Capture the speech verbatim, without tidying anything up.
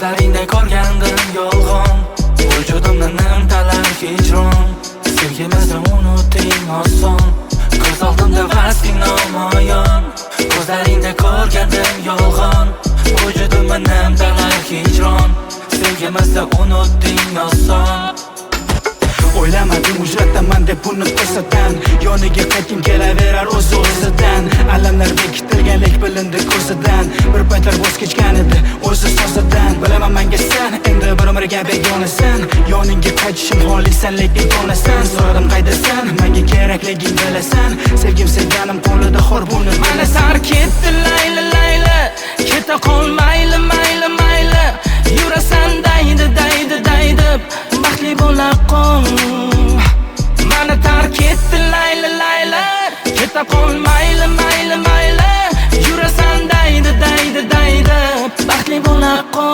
Ko'zlaringda ko'rgandim yolg'on, vujudimni nimtalar hijron. Sevgimizni unutding oson, ko'z oldimda vasling namoyon. Ko'zlaringda ko'rgandim yolg'on, vujudimni nimtalar hijron. Sevgimizni unutding oson. O'ylamadim ujratdaman deb buni to'satdan, yoniga qaytgim kelaverar o'z o'zidan. Alamlar bekitilganlik bilindi ko'zidan, bir paytlar voz kechgan edi o'zi so'zidan. Bilaman menga sen endi bir umrga begonasan, yoningga qaytishim xohlaysan lekin ko'nasan. So'radim qaydasan, menga kerakliging bilasan, sevgim sevganim qo'lida xor buni mana sar ketdi layli layli, keta qol mayli mayli mayli. Yurasan daydi daydi daydi, baxtli bo'la qol. Mana tark etdi layli layli, keta qol mayli mayli mayli. Yurasan daydi daydi daydi, baxtli bo'la qol.